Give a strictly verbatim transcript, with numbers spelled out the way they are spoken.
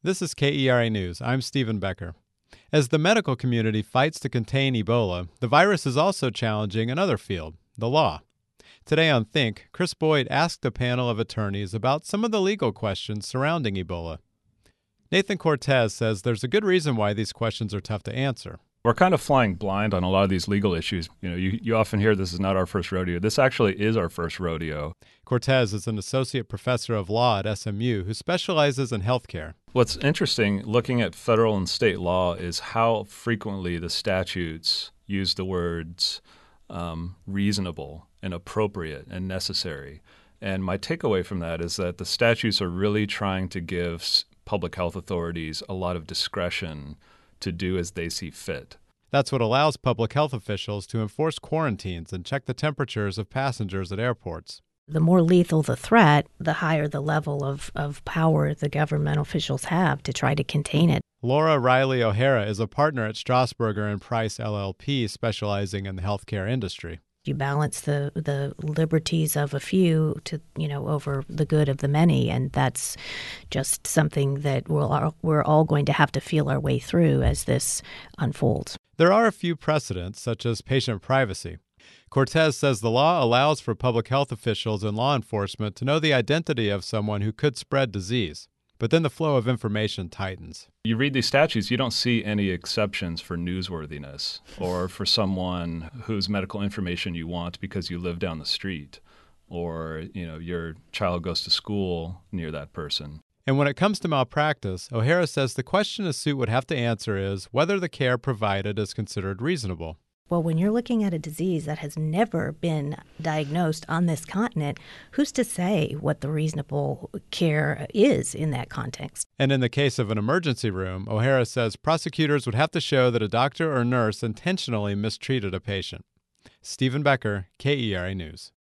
This is K E R A News. I'm Stephen Becker. As the medical community fights to contain Ebola, the virus is also challenging another field, the law. Today on Think, Chris Boyd asked a panel of attorneys about some of the legal questions surrounding Ebola. Nathan Cortez says there's a good reason why these questions are tough to answer. We're kind of flying blind on a lot of these legal issues. You know, you, you often hear this is not our first rodeo. This actually is our first rodeo. Cortez is an associate professor of law at S M U who specializes in healthcare. What's interesting looking at federal and state law is how frequently the statutes use the words um, reasonable and appropriate and necessary. And my takeaway from that is that the statutes are really trying to give public health authorities a lot of discretion to do as they see fit. That's what allows public health officials to enforce quarantines and check the temperatures of passengers at airports. The more lethal the threat, the higher the level of, of power the government officials have to try to contain it. Laura Riley O'Hara is a partner at Strasburger and Price L L P, specializing in the healthcare industry. You balance the, the liberties of a few to, you know, over the good of the many, and that's just something that we're, we're all going to have to feel our way through as this unfolds. There are a few precedents, such as patient privacy. Cortez says the law allows for public health officials and law enforcement to know the identity of someone who could spread disease. But then the flow of information tightens. You read these statutes, you don't see any exceptions for newsworthiness or for someone whose medical information you want because you live down the street or, you know, your child goes to school near that person. And when it comes to malpractice, O'Hara says the question a suit would have to answer is whether the care provided is considered reasonable. Well, when you're looking at a disease that has never been diagnosed on this continent, who's to say what the reasonable care is in that context? And in the case of an emergency room, O'Hara says prosecutors would have to show that a doctor or nurse intentionally mistreated a patient. Stephen Becker, K E R A News.